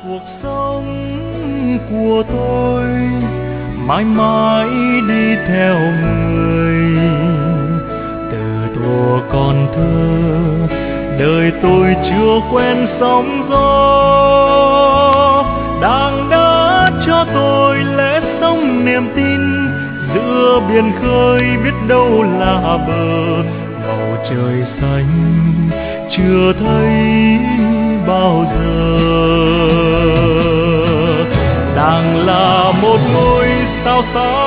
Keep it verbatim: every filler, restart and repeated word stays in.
cuộc sống của tôi mãi mãi đi theo người. Từ thuở còn thơ đời tôi chưa quen sóng gió, đang đã cho tôi lẽ sống niềm tin. Giữa biển khơi biết đâu là bờ, bầu trời xanh chưa thấy bao giờ. Đang là một ngôi sao sáng